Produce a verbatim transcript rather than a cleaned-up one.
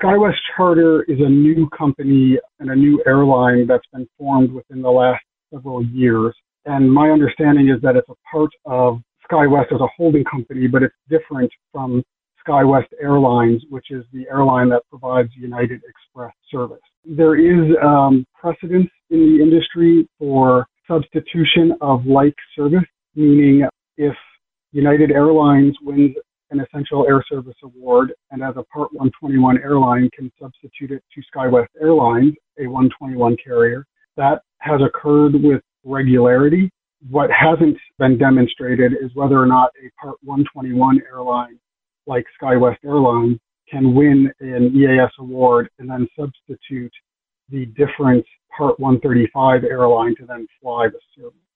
SkyWest Charter is a new company and a new airline that's been formed within the last several years. And my understanding is that it's a part of SkyWest as a holding company, but it's different from SkyWest Airlines, which is the airline that provides United Express service. There is um, precedence in the industry for substitution of like service, meaning if United Airlines wins an Essential Air Service Award and as a Part one twenty-one airline can substitute it to SkyWest Airlines, a one twenty-one carrier, that has occurred with regularity. What hasn't been demonstrated is whether or not a Part one twenty-one airline like SkyWest Airlines can win an E A S award and then substitute the different Part one thirty-five airline to then fly the service.